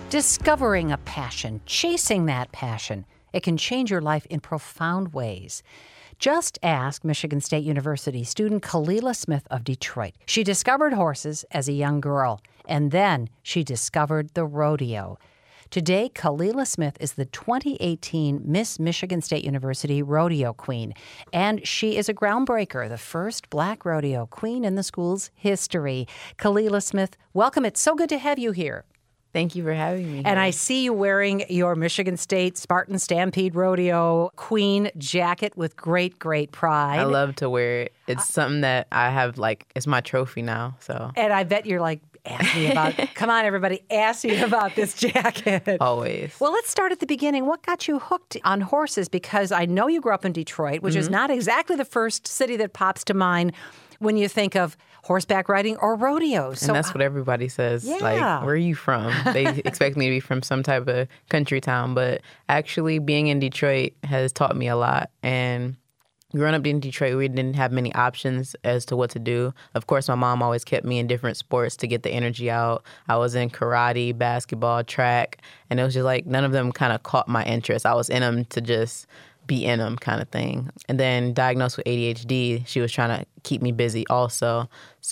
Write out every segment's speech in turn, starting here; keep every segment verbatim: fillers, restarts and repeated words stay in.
Discovering a passion, chasing that passion, it can change your life in profound ways. Just ask Michigan State University student Kalila Smith of Detroit. She discovered horses as a young girl, and then she discovered the rodeo. Today, Kalila Smith is the twenty eighteen Miss Michigan State University Rodeo Queen, and she is a groundbreaker, the first black rodeo queen in the school's history. Kalila Smith, welcome. It's so good to have you here. Thank you for having me. And I see you wearing your Michigan State Spartan Stampede Rodeo Queen jacket with great, great pride. I love to wear it. It's something that I have, like, it's my trophy now, so. And I bet you're like, ask me about, come on, everybody, ask me about this jacket. Always. Well, let's start at the beginning. What got you hooked on horses? Because I know you grew up in Detroit, which mm-hmm. is not exactly the first city that pops to mind when you think of horseback riding or rodeo. So, and that's what everybody says. Yeah. Like, where are you from? They expect me to be from some type of country town. But actually, being in Detroit has taught me a lot. And growing up in Detroit, we didn't have many options as to what to do. Of course, my mom always kept me in different sports to get the energy out. I was in karate, basketball, track. And it was just like none of them kind of caught my interest. I was in them to just be in them kind of thing. And then diagnosed with A D H D, she was trying to keep me busy also.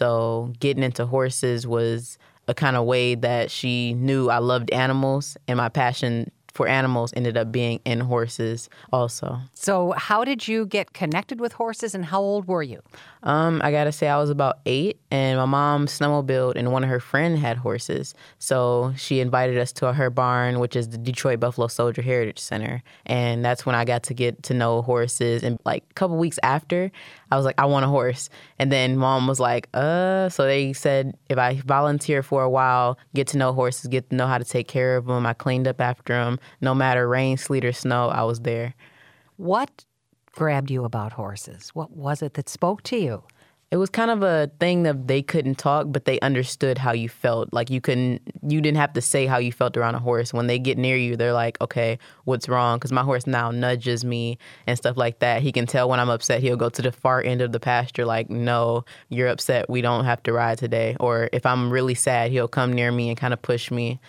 So getting into horses was a kind of way that she knew I loved animals, and my passion for animals ended up being in horses also. So how did you get connected with horses, and how old were you? Um, I got to say I was about eight, and my mom snowmobiled, and one of her friends had horses. So she invited us to her barn, which is the Detroit Buffalo Soldier Heritage Center. And that's when I got to get to know horses. And like a couple weeks after, I was like, I want a horse. And then mom was like, uh, so they said if I volunteer for a while, get to know horses, get to know how to take care of them. I cleaned up after them. No matter rain, sleet, or snow, I was there. What grabbed you about horses? What was it that spoke to you? It was kind of a thing that they couldn't talk, but they understood how you felt. Like you couldn't, you didn't have to say how you felt around a horse. When they get near you, they're like, okay, what's wrong? Because my horse now nudges me and stuff like that. He can tell when I'm upset. He'll go to the far end of the pasture like, no, you're upset. We don't have to ride today. Or if I'm really sad, he'll come near me and kind of push me.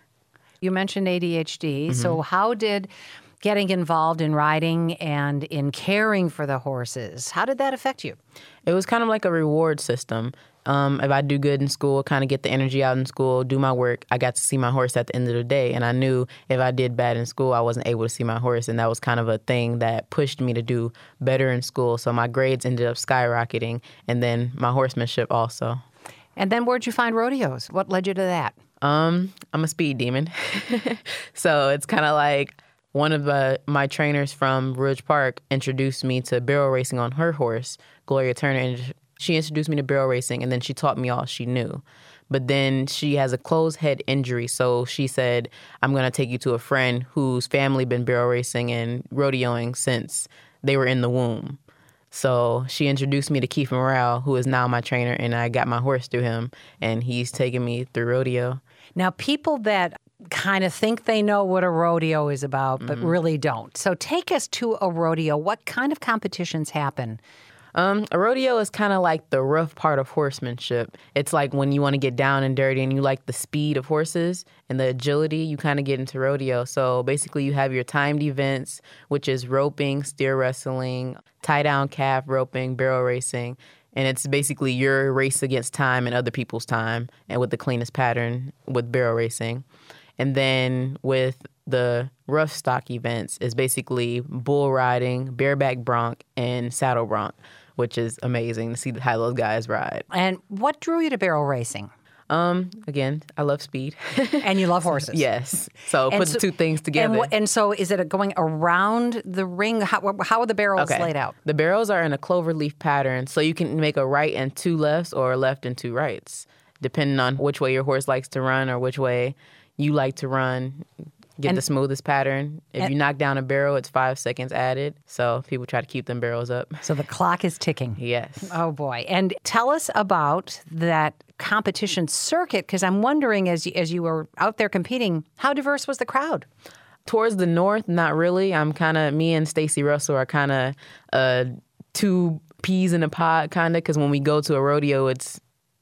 You mentioned A D H D. Mm-hmm. So how did getting involved in riding and in caring for the horses, how did that affect you? It was kind of like a reward system. Um, if I do good in school, kind of get the energy out in school, do my work, I got to see my horse at the end of the day. And I knew if I did bad in school, I wasn't able to see my horse. And that was kind of a thing that pushed me to do better in school. So my grades ended up skyrocketing. And then my horsemanship also. And then where'd you find rodeos? What led you to that? Um, I'm a speed demon. So it's kind of like one of uh, my trainers from Ridge Park introduced me to barrel racing on her horse, Gloria Turner. And she introduced me to barrel racing, and then she taught me all she knew. But then she has a closed head injury, so she said, I'm going to take you to a friend whose family been barrel racing and rodeoing since they were in the womb. So she introduced me to Keith Morrell, who is now my trainer, and I got my horse through him, and he's taken me through rodeo. Now, people that kind of think they know what a rodeo is about, but mm-hmm. really don't. So take us to a rodeo. What kind of competitions happen? Um, a rodeo is kind of like the rough part of horsemanship. It's like when you want to get down and dirty and you like the speed of horses and the agility, you kind of get into rodeo. So basically you have your timed events, which is roping, steer wrestling, tie-down calf roping, barrel racing. And it's basically your race against time and other people's time, and with the cleanest pattern with barrel racing. And then with the rough stock events is basically bull riding, bareback bronc, and saddle bronc, which is amazing to see how those guys ride. And what drew you to barrel racing? Um, again, I love speed. And you love horses. Yes. So and put so, the two things together. And, and so is it going around the ring? How, how are the barrels okay. laid out? The barrels are in a clover leaf pattern, so you can make a right and two lefts or a left and two rights, depending on which way your horse likes to run or which way you like to run. Get and, the smoothest pattern. If you knock down a barrel, it's five seconds added. So people try to keep them barrels up. So the clock is ticking. Yes. Oh, boy. And tell us about that competition circuit, because I'm wondering, as you, as you were out there competing, how diverse was the crowd? Towards the north, not really. I'm kind of, me and Stacey Russell are kind of uh, two peas in a pod, kind of, because when we go to a rodeo, it's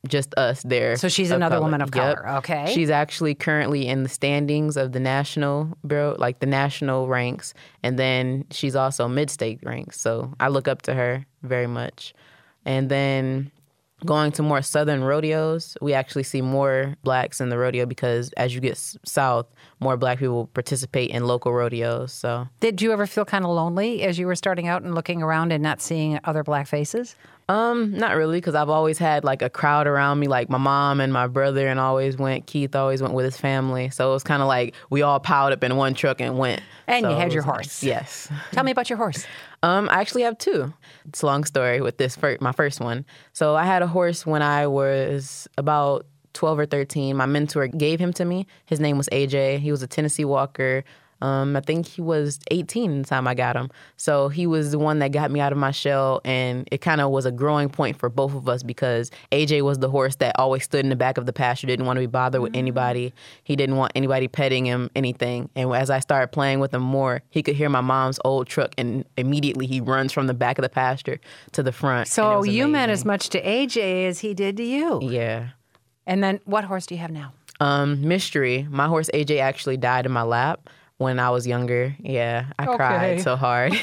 just us there. So she's of another color. woman of Yep. color. Okay. She's actually currently in the standings of the national bureau, like the national ranks, and then she's also mid-state ranks. So I look up to her very much. And then going to more southern rodeos, we actually see more blacks in the rodeo because as you get s- south, more black people participate in local rodeos. So Did you ever feel kind of lonely as you were starting out and looking around and not seeing other black faces? Um, not really, because I've always had like a crowd around me, like my mom and my brother, and always went. Keith always went with his family, so it was kind of like we all piled up in one truck and went. And So you had it your was horse. nice. Yes. Tell me about your horse. Um, I actually have two. It's a long story with this first, my first one. So I had a horse when I was about twelve or thirteen. My mentor gave him to me. His name was A J. He was a Tennessee Walker. Um, I think he was eighteen the time I got him. So he was the one that got me out of my shell, and it kind of was a growing point for both of us because A J was the horse that always stood in the back of the pasture, didn't want to be bothered with anybody. He didn't want anybody petting him, anything. And as I started playing with him more, he could hear my mom's old truck, and immediately he runs from the back of the pasture to the front. and it So was you meant amazing. as much to A J as he did to you. Yeah. And then what horse do you have now? Um, mystery. My horse A J actually died in my lap when I was younger. Yeah, I Okay. cried so hard.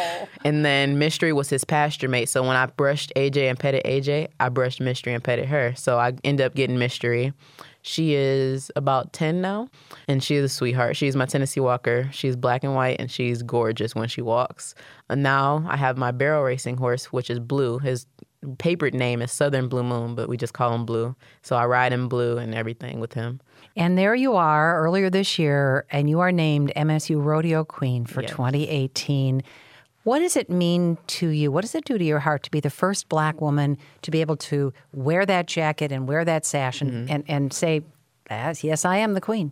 And then Mystery was his pasture mate. So when I brushed A J and petted A J, I brushed Mystery and petted her. So I ended up getting Mystery. She is about ten now, and she is a sweetheart. She's my Tennessee Walker. She's black and white, and she's gorgeous when she walks. And now I have my barrel racing horse, which is Blue. His papered name is Southern Blue Moon, but we just call him Blue. So I ride in blue and everything with him. And there you are earlier this year, and you are named M S U Rodeo Queen for Yes. twenty eighteen. What does it mean to you? What does it do to your heart to be the first black woman to be able to wear that jacket and wear that sash and, Mm-hmm. and, and say, yes, yes, I am the queen?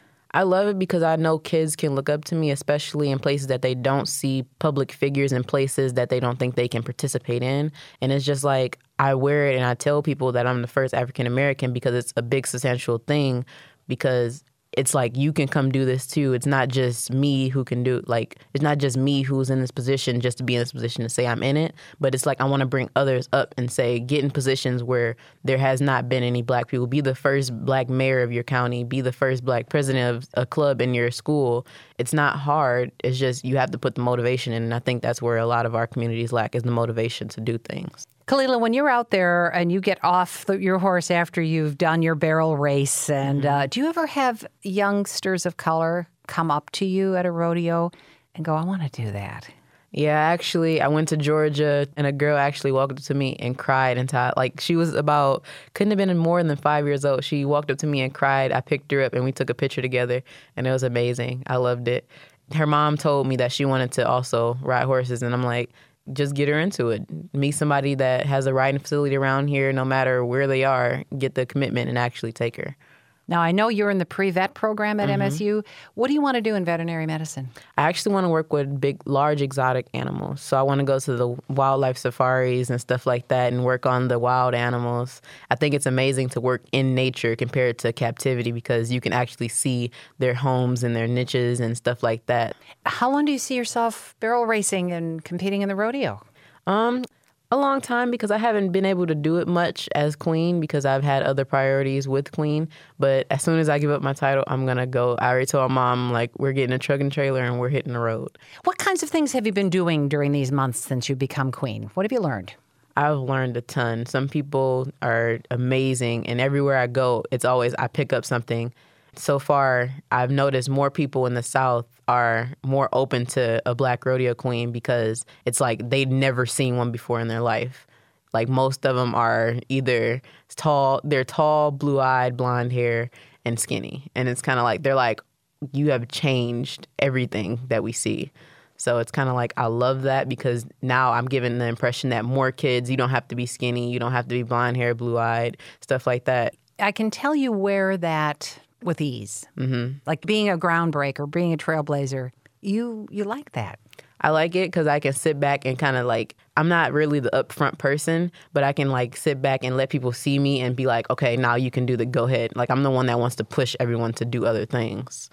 I love it because I know kids can look up to me, especially in places that they don't see public figures and places that they don't think they can participate in. And it's just like I wear it and I tell people that I'm the first African American because it's a big substantial thing because it's like you can come do this too. It's not just me who can do it. Like, it's not just me who's in this position just to be in this position to say I'm in it. But it's like I want to bring others up and say, get in positions where there has not been any black people. Be the first black mayor of your county. Be the first black president of a club in your school. It's not hard. It's just you have to put the motivation in. And I think that's where a lot of our communities lack is the motivation to do things. Kalila, when you're out there and you get off the, your horse after you've done your barrel race, and uh, do you ever have youngsters of color come up to you at a rodeo and go, I want to do that? Yeah, actually, I went to Georgia, and a girl actually walked up to me and cried. And t- like she was about, couldn't have been more than five years old. She walked up to me and cried. I picked her up, and we took a picture together, and it was amazing. I loved it. Her mom told me that she wanted to also ride horses, and I'm like, just get her into it. Meet somebody that has a riding facility around here, no matter where they are, get the commitment and actually take her. Now, I know you're in the pre-vet program at M S U. What do you want to do in veterinary medicine? I actually want to work with big, large exotic animals. So I want to go to the wildlife safaris and stuff like that and work on the wild animals. I think it's amazing to work in nature compared to captivity because you can actually see their homes and their niches and stuff like that. How long do you see yourself barrel racing and competing in the rodeo? Um, a long time because I haven't been able to do it much as queen because I've had other priorities with queen. But as soon as I give up my title, I'm going to go. I already told mom, like, we're getting a truck and trailer and we're hitting the road. What kinds of things have you been doing during these months since you become queen? What have you learned? I've learned a ton. Some people are amazing, and everywhere I go, it's always I pick up something. So far, I've noticed more people in the South are more open to a black rodeo queen because it's like they'd never seen one before in their life. Like most of them are either tall, they're tall, blue-eyed, blonde hair, and skinny. And it's kind of like, they're like, you have changed everything that we see. So it's kind of like, I love that because now I'm given the impression that more kids, you don't have to be skinny, you don't have to be blonde hair, blue-eyed, stuff like that. I can tell you wear that with ease. Mm-hmm. Like being a groundbreaker, being a trailblazer, you you like that. I like it because I can sit back and kind of like, I'm not really the upfront person, but I can like sit back and let people see me and be like, okay, now you can do the go ahead. Like I'm the one that wants to push everyone to do other things.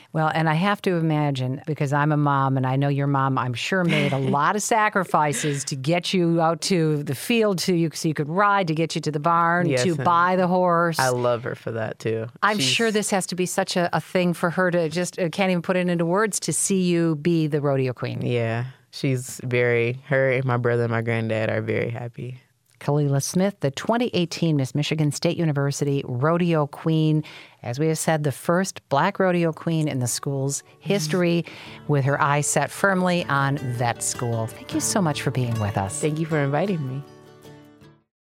Well, and I have to imagine, because I'm a mom, and I know your mom, I'm sure, made a lot of sacrifices to get you out to the field to you, so you could ride, to get you to the barn, Yes, to and buy the horse. I love her for that, too. I'm She's- sure this has to be such a, a thing for her to just, uh, can't even put it into words, to see you be the rodeo queen. Yeah, she's very, her and my brother and my granddad are very happy. Khalilah Smith, the twenty eighteen Miss Michigan State University Rodeo Queen. As we have said, the first black rodeo queen in the school's history, with her eyes set firmly on vet school. Thank you so much for being with us. Thank you for inviting me.